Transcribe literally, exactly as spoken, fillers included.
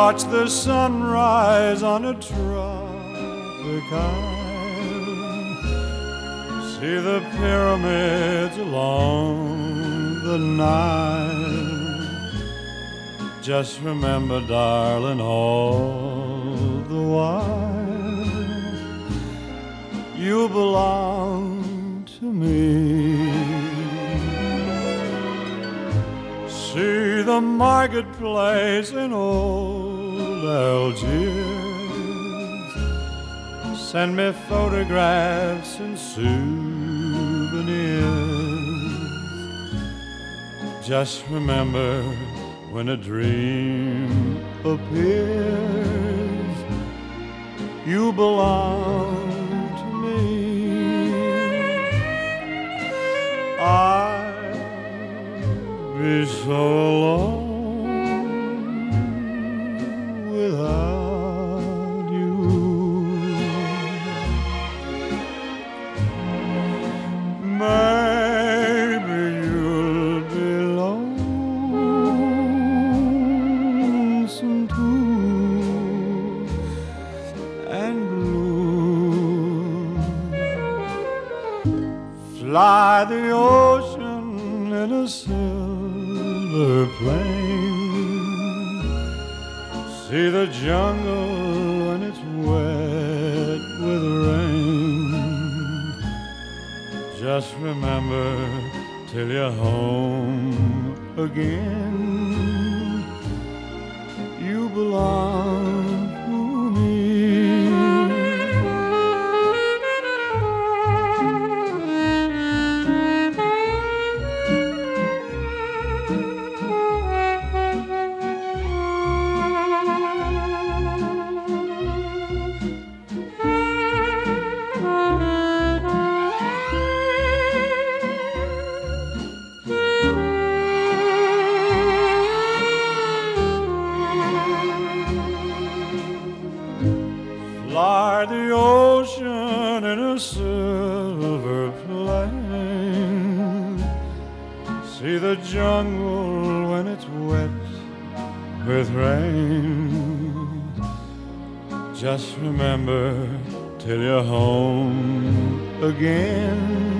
watch the sunrise on a tropic island, see the pyramids along the Nile. Just remember, darling, all the while you belong to me. See the marketplace in old Algiers, send me photographs and souvenirs. Just remember, when a dream appears, you belong to me. I'll be so alone without you. Maybe you'll be lonesome too and blue. Fly the ocean in a silver plane, see the jungle when it's wet with rain. Just remember, till you're home again, you belong to me. Fly the ocean in a silver plane, see the jungle when it's wet with rain. Just remember, till you're home again,